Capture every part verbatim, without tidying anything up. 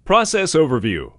Process overview.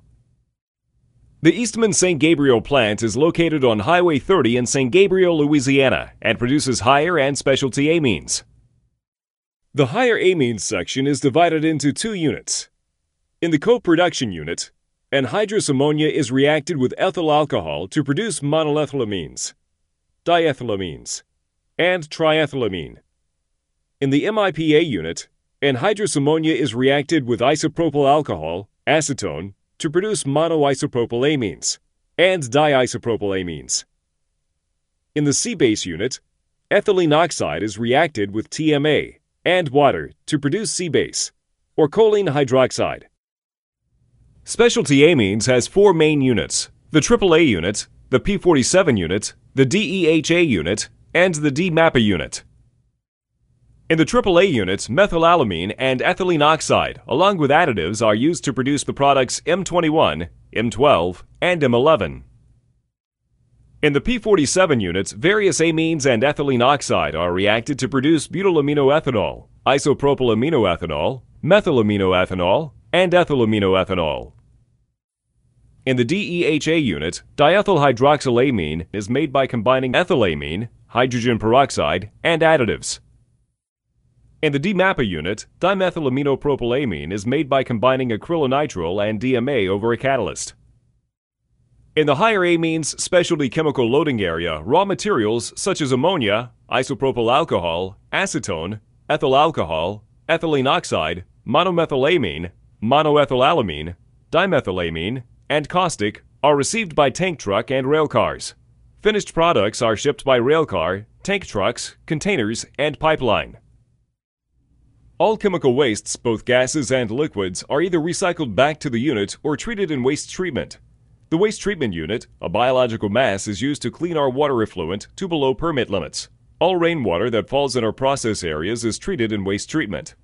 The Eastman Saint Gabriel plant is located on Highway thirty in Saint Gabriel, Louisiana, and produces higher and specialty amines. The higher amines section is divided into two units. In the co-production unit, anhydrous ammonia is reacted with ethyl alcohol to produce monoethylamines, diethylamines, and triethylamine. In the M I P A unit, anhydrous ammonia is reacted with isopropyl alcohol, acetone, to produce monoisopropyl amines and diisopropyl amines. In the C-base unit, ethylene oxide is reacted with T M A and water to produce C-base, or choline hydroxide. Specialty amines has four main units: the triple A unit, the P forty-seven unit, the D E H A unit, and the D MAPA unit. In the triple A unit, methylalamine and ethylene oxide, along with additives, are used to produce the products M twenty-one, M twelve, and M eleven. In the P forty-seven unit, various amines and ethylene oxide are reacted to produce butylaminoethanol, isopropylaminoethanol, methylaminoethanol, and ethylaminoethanol. In the D E H A unit, diethyl hydroxylamine is made by combining ethylamine, hydrogen peroxide, and additives. In the D MAPA unit, dimethylaminopropylamine is made by combining acrylonitrile and D M A over a catalyst. In the higher amines specialty chemical loading area, raw materials such as ammonia, isopropyl alcohol, acetone, ethyl alcohol, ethylene oxide, monomethylamine, monoethylalamine, dimethylamine, and caustic are received by tank truck and rail cars. Finished products are shipped by railcar, tank trucks, containers, and pipeline. All chemical wastes, both gases and liquids, are either recycled back to the unit or treated in waste treatment. The waste treatment unit, a biological mass, is used to clean our water effluent to below permit limits. All rainwater that falls in our process areas is treated in waste treatment.